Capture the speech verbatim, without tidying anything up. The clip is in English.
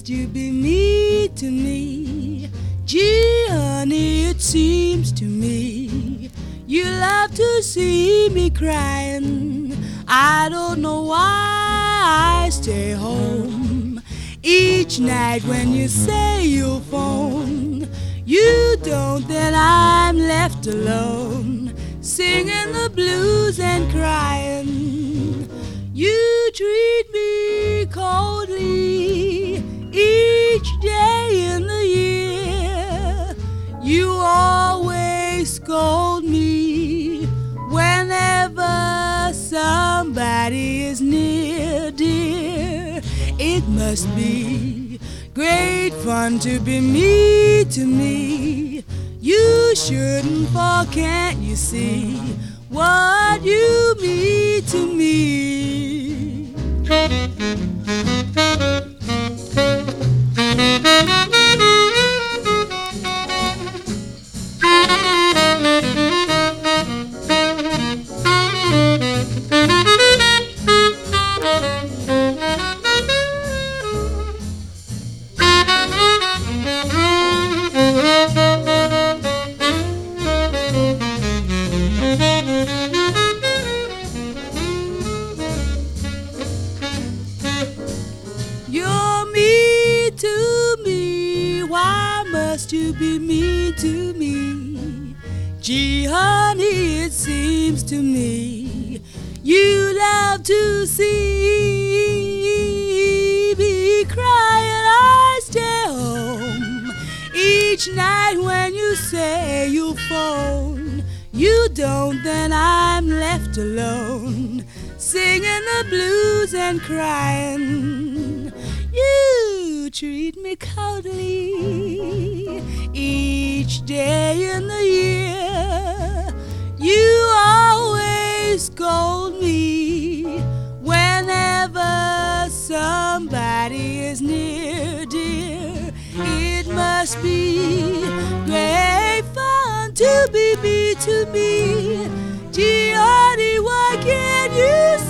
you be me to me? Gee, honey, it seems to me you love to see me crying. I don't know why I stay home each night when you say you'll phone. You don't, then I'm left alone, singing the blues and crying. You treat me coldly each day in the year. You always scold me whenever somebody is near, dear. It must be great fun to be me to me. You shouldn't fall, can't you see what you mean to me? You're me to me, why must you be me to me? Gee, honey, it seems to me you love to see me crying. I stay home each night when you say you'll phone. You don't, then I'm left alone, singing the blues and crying. You treat me coldly each day in the year. You always scold me whenever somebody is near, dear. It must be great fun to be me to me. Gee, honey, why can't you